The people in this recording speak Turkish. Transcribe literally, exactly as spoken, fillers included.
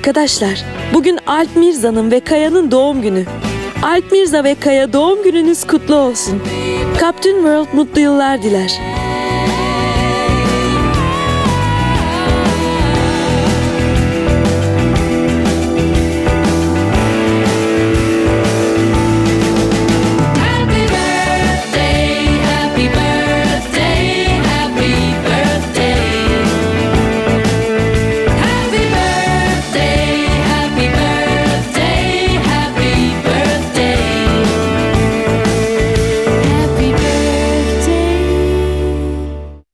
Arkadaşlar, bugün Alp Mirza'nın ve Kaya'nın doğum günü. Alp Mirza ve Kaya doğum gününüz kutlu olsun. Captain World mutlu yıllar diler.